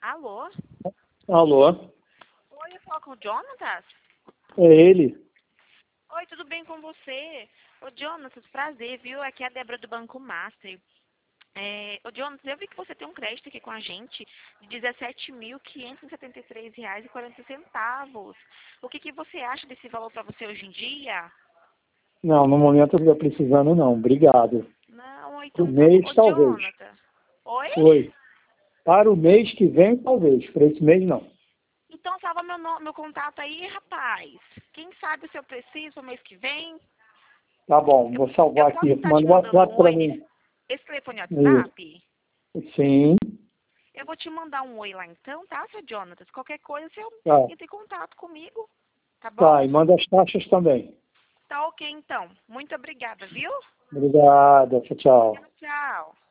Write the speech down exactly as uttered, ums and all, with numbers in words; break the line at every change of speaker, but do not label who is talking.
Alô?
Alô?
Oi, eu falo com o Jonatas?
É ele?
Oi, tudo bem com você? Ô, Jonatas, prazer, viu? Aqui é a Débora do Banco Master. É, ô, Jonatas, eu vi que você tem um crédito aqui com a gente de dezessete mil quinhentos e setenta e três reais e quarenta centavos. O que, que você acha desse valor para você hoje em dia?
Não, no momento eu não estou precisando não, obrigado.
Não,
Para o
então tá bom.
mês,
Ô,
talvez.
Jonatas. Oi?
Oi. Para o mês que vem, talvez. Para esse mês, não.
Então salva meu, no- meu contato aí, rapaz. Quem sabe se eu preciso no mês que vem?
Tá bom,
Eu,
vou
eu
salvar
posso
aqui.
estar te
Manda um
mandando
WhatsApp
um
para
oi
mim.
nesse esse telefone
Isso.
WhatsApp?
Sim.
Eu vou te mandar um oi lá então, tá, seu Jonatas? Qualquer coisa, você
Tá.
entra em contato comigo, tá bom?
Tá, e manda as taxas também.
Tá ok, então. Muito obrigada, viu?
Obrigado. Tchau, tchau.
Tchau, tchau.